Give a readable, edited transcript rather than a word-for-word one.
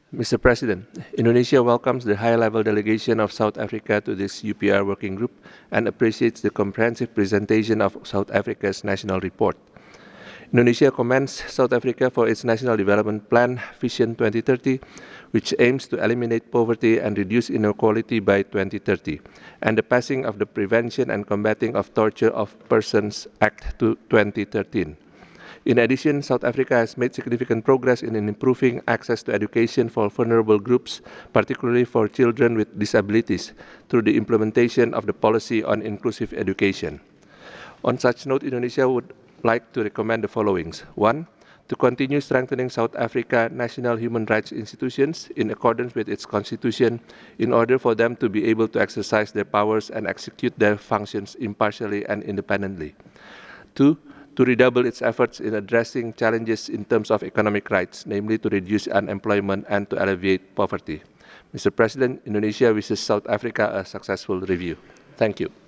Mr. President, Indonesia welcomes the high-level delegation of South Africa to this UPR working group and appreciates the comprehensive presentation of South Africa's national report. Indonesia commends South Africa for its National Development Plan, Vision 2030, which aims to eliminate poverty and reduce inequality by 2030, and the passing of the Prevention and Combating of Torture of Persons Act 2013. In addition, South Africa has made significant progress in improving access to education for vulnerable groups, particularly for children with disabilities, through the implementation of the policy on inclusive education. On such note, Indonesia would like to recommend the following. One, to continue strengthening South Africa national human rights institutions in accordance with its constitution in order for them to be able to exercise their powers and execute their functions impartially and independently. Two, to redouble its efforts in addressing challenges in terms of economic rights, namely to reduce unemployment and to alleviate poverty. Mr. President, Indonesia wishes South Africa a successful review. Thank you.